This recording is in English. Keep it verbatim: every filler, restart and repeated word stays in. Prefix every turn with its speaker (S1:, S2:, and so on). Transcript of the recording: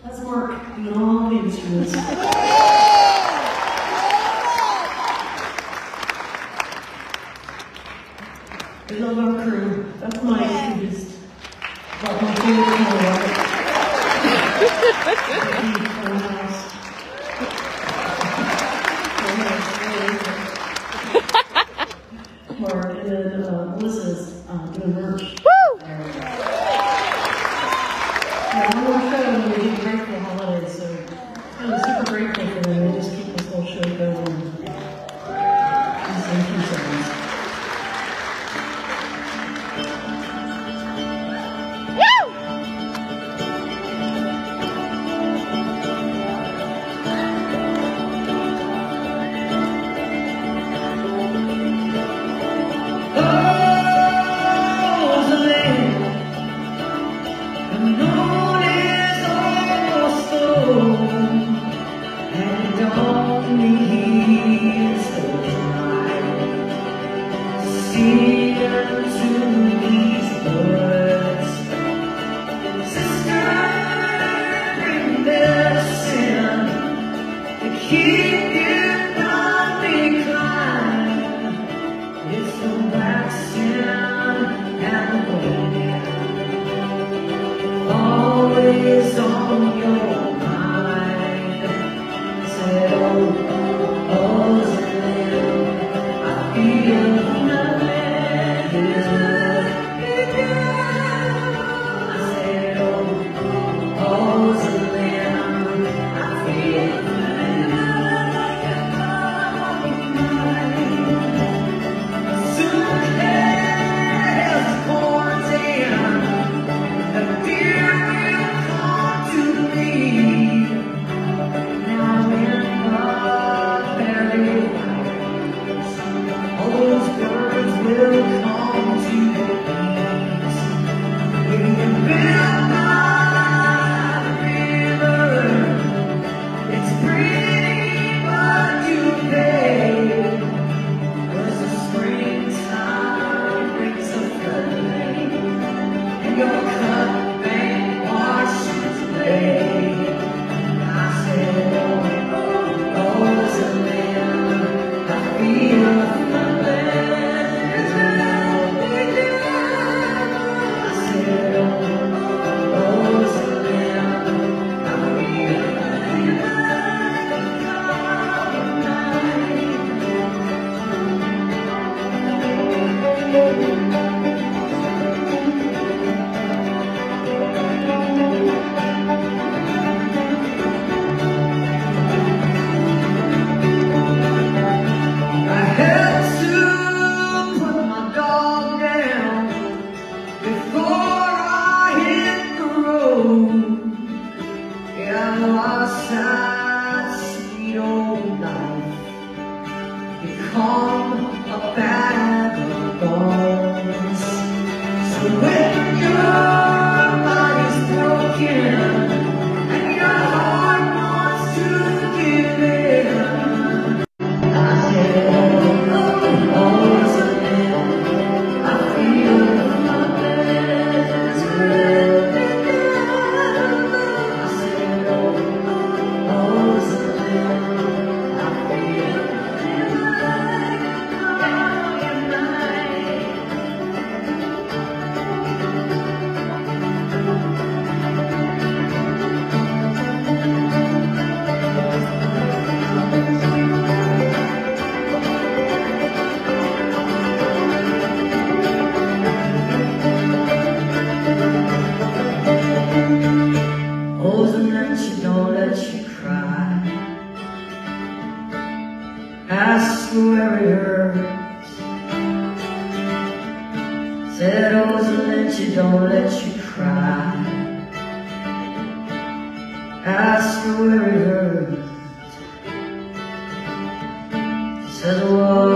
S1: That's Mark doing all the instruments. I love our crew. That's Mike, who just brought my favorite color. Mark, and then uh, Melissa's uh, doing merch. Woo! Yeah, one more show and we're getting ready for the holidays, so I'm super grateful for them. They just keep this whole show going. Just in two seconds. Always on your mind. Said, oh, oh, I feel nothing. I said, oh, oh, I feel soon as quarantine. Ask where it hurts. Said O's and let you, don't let you cry. Ask where it hurts. Said what